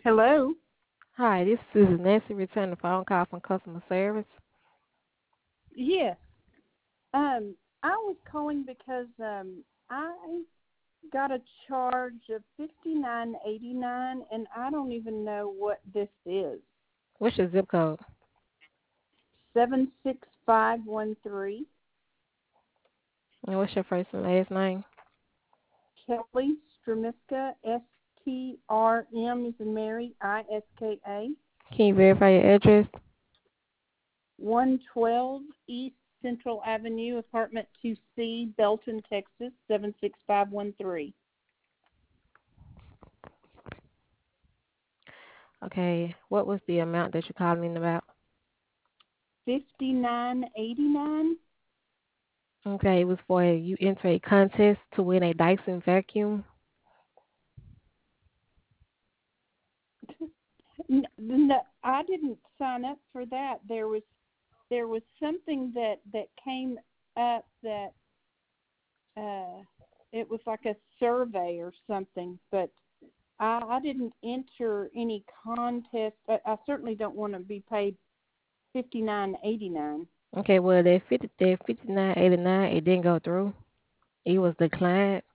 Hello. Hi, this is Nancy returning a phone call from customer service. Yes. I was calling because I got a charge of $59.89, and I don't even know what this is. What's your zip code? 76513. And what's your first and last name? Kelly Stramiska. STRM is in Mary. ISKA. Can you verify your address? 112 East Central Avenue, apartment 2C, Belton, Texas 76513. Okay, what was the amount that you're calling in about? 59.89. Okay, it was for you enter a contest to win a Dyson vacuum. No, I didn't sign up for that. There was something that came up that uh it was like a survey or something, but I didn't enter any contest. I certainly don't want to be paid $59.89. Okay, well that 59.89 it didn't go through. It was declined.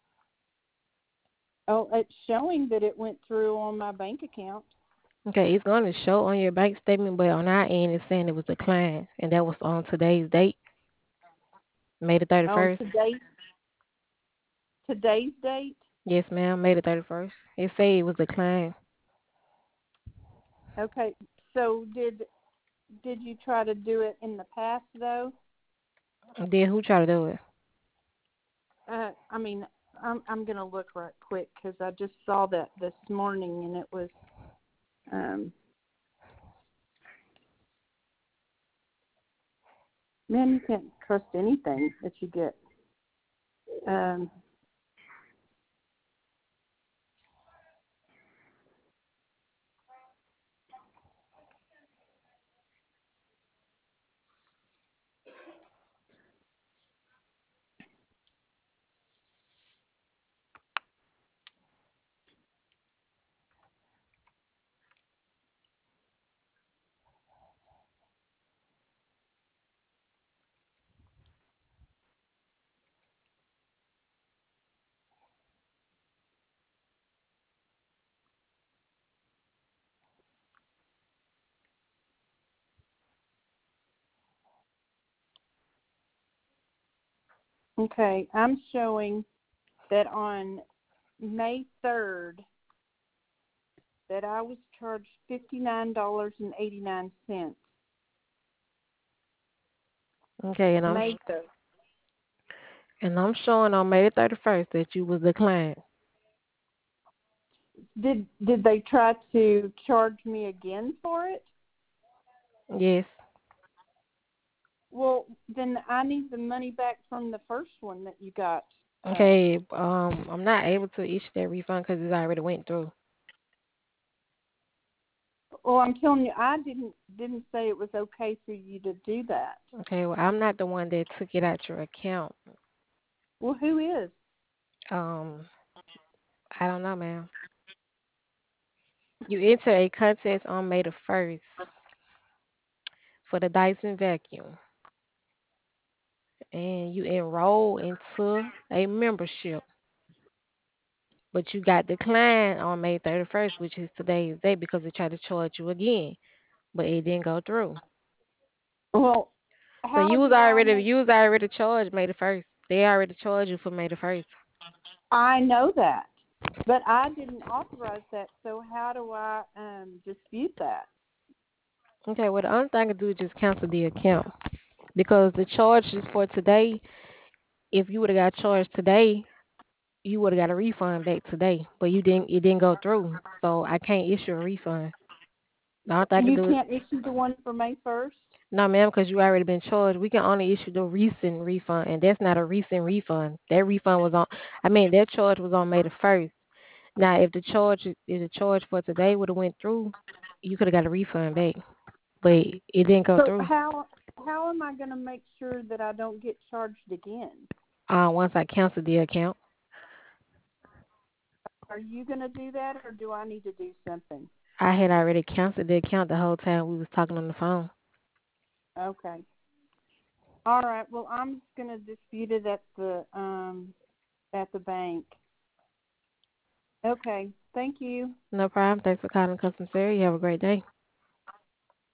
Oh, it's showing that it went through on my bank account. Okay, it's going to show on your bank statement, but on our end it's saying it was declined, and that was on today's date, May the On 31st. today's date. Yes, ma'am, May the 31st. It say it was declined. Okay, so did you try to do it in the past though? Then who tried to do it? I mean, I'm gonna look right quick because I just saw that this morning, and it was um, man, you can't trust anything that you get. Um, okay, I'm showing that on May 3rd that I was charged $59.89. Okay, May 3rd. and I'm showing on May the 31st that you was declined. Did they try to charge me again for it? Yes. Well, then I need the money back from the first one that you got. Okay. I'm not able to issue that refund because it already went through. Well, I'm telling you, I didn't say it was okay for you to do that. Okay. Well, I'm not the one that took it out your account. Well, who is? Um, I don't know, ma'am. You enter a contest on May the 1st for the Dyson vacuum, and you enroll into a membership, but you got declined on May 31st, which is today's date, because they tried to charge you again, but it didn't go through. Well, So how did I make? you was already charged May the 1st. They already charged you for May the 1st. I know that, but I didn't authorize that. So how do I dispute that? Okay, well the only thing I can do is just cancel the account because the charges for today, if you would have got charged today, you would have got a refund back today, but you didn't. It didn't go through, so I can't issue a refund. The only thing I can You do is can't issue the one for May 1st. no, ma'am, because you already been charged. We can only issue the recent refund, and that's not a recent refund. That refund was on. I mean, that charge was on May the 1st. Now, if the charge for today would have went through, you could have got a refund back, but it didn't go So through. how am I going to make sure that I don't get charged again? Once I canceled the account. Are you going to do that, or do I need to do something? I had already canceled the account the whole time we was talking on the phone. Okay. All right. Well, I'm just going to dispute it at the bank. Okay. Thank you. No problem. Thanks for calling customer service. You have a great day.